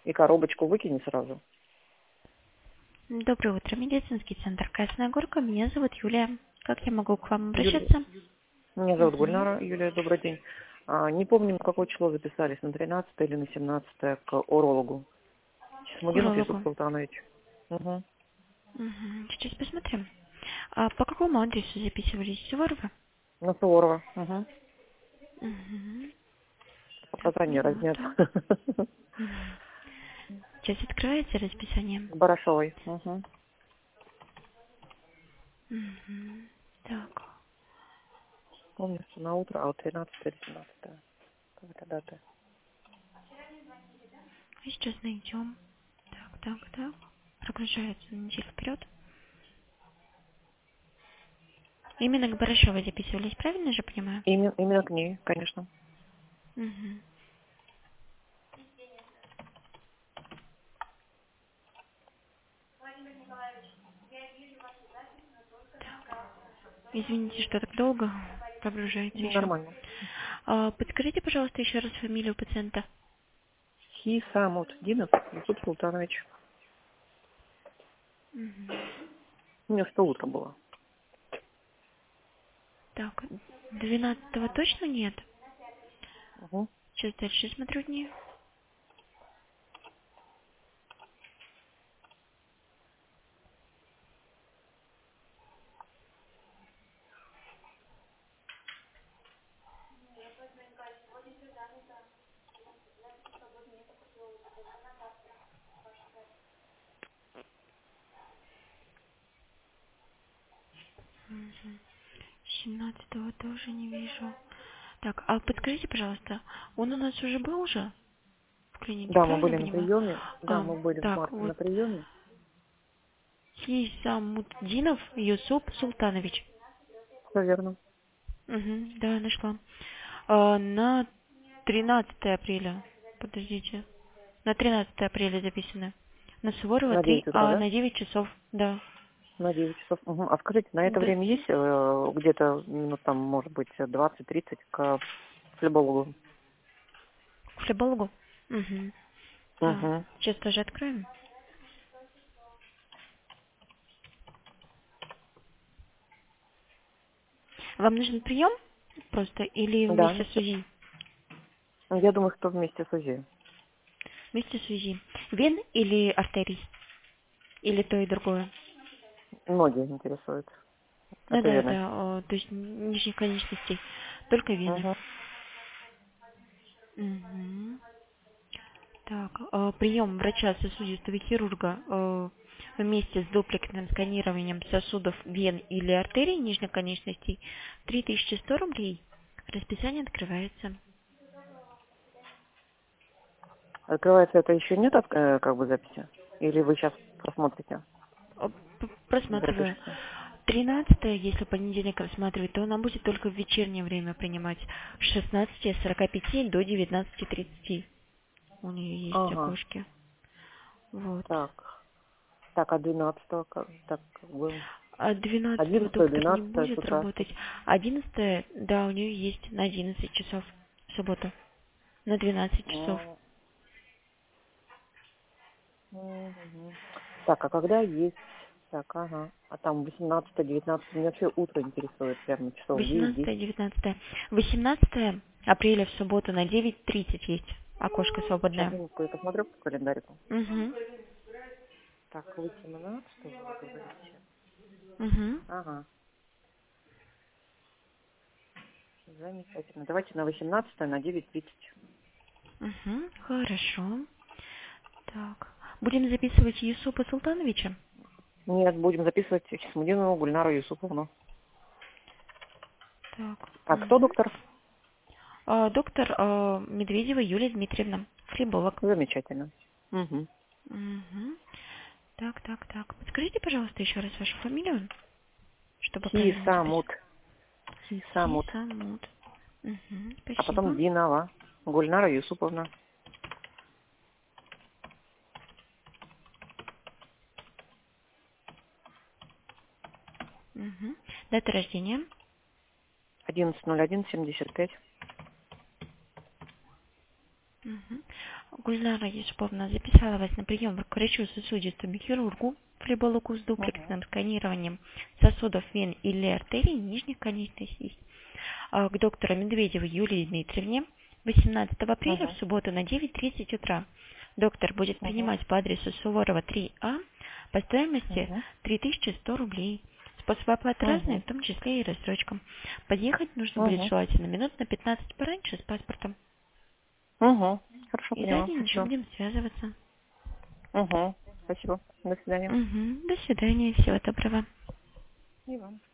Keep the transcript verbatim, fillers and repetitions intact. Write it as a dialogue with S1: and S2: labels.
S1: И коробочку выкини сразу.
S2: Доброе утро, медицинский центр Красная Горка. Меня зовут Юлия. Как я могу к вам
S1: Юлия.
S2: обращаться?
S1: Меня зовут
S2: Угу.
S1: Гульнара. Юлия, добрый день. А, не помню, на какое число записались, на тринадцатое или на семнадцатое к урологу.
S2: К
S1: Чисмудинов Юсуп
S2: урологу.
S1: Султанович. Угу.
S2: Угу. Сейчас посмотрим. А по какому адресу записывались? Суворова?
S1: На Суворова. Угу.
S2: Угу. Так,
S1: Показания
S2: минуту.
S1: разнятся.
S2: Мгм. Сейчас откроется расписание.
S1: С Барашовой. Угу.
S2: Угу. Так,
S1: Помню, что на утро, а вот тринадцатое или семнадцатое. Какая-то дата.
S2: сейчас найдем. Так, так, так. Прогружается на неделю вперед. Именно к Барышевой записывались, правильно же понимаю?
S1: Именно, именно к ней, конечно.
S2: Угу. Извините, что так долго прогружается еще.
S1: Нормально.
S2: А, подскажите, пожалуйста, еще раз фамилию пациента.
S1: Хисамутдинов Юсуп Султанович.
S2: Мгм.
S1: У меня что утро было.
S2: Так, двенадцатого точно нет?
S1: Угу.
S2: Сейчас дальше смотрю дни. Мгм. семнадцатого тоже не вижу. Так, а подскажите, пожалуйста, он у нас уже был уже в клинике,
S1: Да, мы
S2: правильно
S1: были на
S2: понимаю?
S1: приеме. Да,
S2: А,
S1: мы были в
S2: так,
S1: марте
S2: вот.
S1: на приеме.
S2: Хисамутдинов Юсуп Султанович.
S1: Все верно.
S2: Угу, да, нашла. А, на тринадцатое апреля. Подождите. На тринадцатое апреля записано. На Суворова
S1: На
S2: три,
S1: девять утра,
S2: а
S1: да?
S2: на девять часов, да.
S1: На девять часов. Угу. А скажите, на это
S2: Да.
S1: время есть э, где-то, ну, там, может быть, двадцать-тридцать к флебологу?
S2: К флебологу? Угу. Так,
S1: Угу.
S2: сейчас тоже откроем. Вам нужен прием просто или
S1: Да,
S2: вместе
S1: ну,
S2: с
S1: всё.
S2: УЗИ?
S1: Я думаю, что вместе с УЗИ.
S2: Вместе с УЗИ. Вен или артерий? Или то и другое?
S1: Ноги интересуют.
S2: Ну
S1: Это
S2: да,
S1: верно.
S2: да, о, то есть нижних конечностей. Только вены.
S1: Угу.
S2: Угу. Так, э, прием врача сосудистого хирурга э, вместе с дуплексным сканированием сосудов вен или артерий нижних конечностей три тысячи сто рублей. Расписание открывается.
S1: Открывается это еще нет э, как бы записи? Или вы сейчас просмотрите?
S2: Э, п- Просматриваю.
S1: Запишите.
S2: тринадцатое, если понедельник рассматривать, то она будет только в вечернее время принимать с шестнадцати сорока пяти до девятнадцати тридцати. У нее есть
S1: Ага.
S2: окошки. Вот.
S1: Так. Так, а двенадцатого как? Так, как бы...
S2: А двенадцатого
S1: одиннадцатое,
S2: доктор не
S1: двенадцатое с
S2: будет
S1: утра.
S2: работать. одиннадцатое, да, у нее есть на одиннадцать часов в субботу. На двенадцать часов.
S1: М, мгм. Так, а когда есть... Так, ага. А там восемнадцатое, девятнадцатое, меня вообще утро интересует, прямо часов
S2: восемнадцатое,
S1: девять-десять.
S2: девятнадцатое. восемнадцатое апреля в субботу на девять тридцать есть окошко
S1: Сейчас
S2: свободное.
S1: минутку я посмотрю по календарику.
S2: Угу.
S1: Так, восемнадцатого вы говорите.
S2: Угу.
S1: Ага, замечательно. Давайте на восемнадцатое на девять тридцать.
S2: Угу. Хорошо. Так. Будем записывать Юсупа Султановича.
S1: Нет, будем записывать Чисмудинову Гульнару Юсуповну.
S2: Так.
S1: А кто
S2: Угу.
S1: доктор?
S2: А, доктор а, Медведева Юлия Дмитриевна, флеболог.
S1: Замечательно. Угу.
S2: Угу. Так, так, так. Подскажите, пожалуйста, еще раз вашу фамилию, чтобы правильно записать.
S1: Хисамут. Хисамут.
S2: Хисамут. Угу.
S1: А потом
S2: Спасибо.
S1: Динова. Гульнара Юсуповна.
S2: Угу. Дата рождения.
S1: одиннадцатое ноль один семьдесят пять.
S2: Мгм. Гульнара Юсуповна записала вас на прием к врачу-сосудистому хирургу флеболоку с
S1: Угу.
S2: дуплексным сканированием сосудов вен или артерий нижних конечностей. А, К доктору Медведевой Юлии Дмитриевне восемнадцатого апреля в
S1: Угу.
S2: субботу на девять тридцать утра. Доктор будет
S1: Угу.
S2: принимать по адресу Суворова три А по стоимости
S1: Угу.
S2: три тысячи сто рублей. Способ оплаты разный,
S1: Угу.
S2: в том числе и рассрочком. Подъехать нужно будет
S1: Угу.
S2: желательно минут на пятнадцать пораньше с паспортом.
S1: Угу. Хорошо,
S2: И
S1: поняла.
S2: далее уже
S1: Спасибо.
S2: будем связываться.
S1: Угу. Спасибо. До свидания.
S2: Мгм. До свидания, всего доброго.
S1: И вам.